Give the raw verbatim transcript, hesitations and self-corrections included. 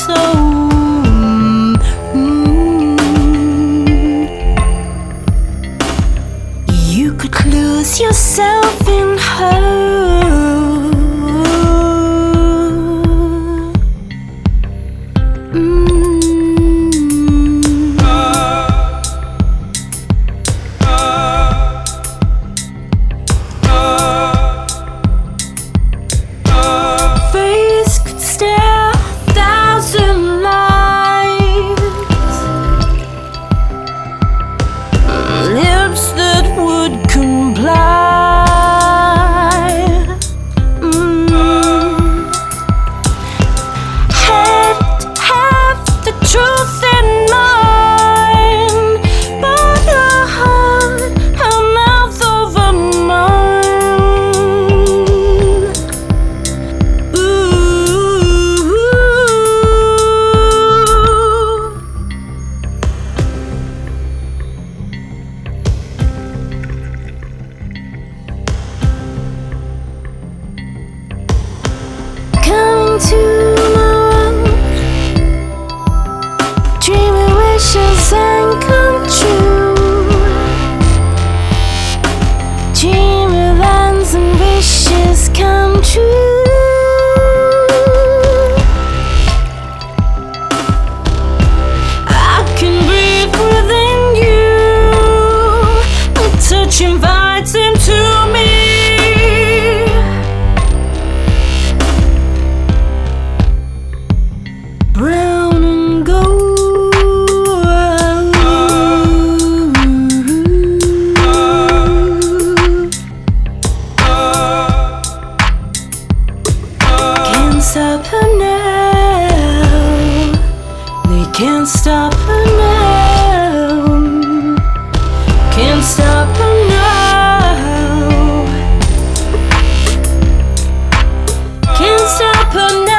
soul. Mm. You could lose yourself in her. To my world, dreaming wishes and come true. Dreaming lands and wishes come true. I can breathe within you. A touch invites into me. Brown and gold. Can't stop her now. They can't stop her now. Can't stop her now. Can't stop her now.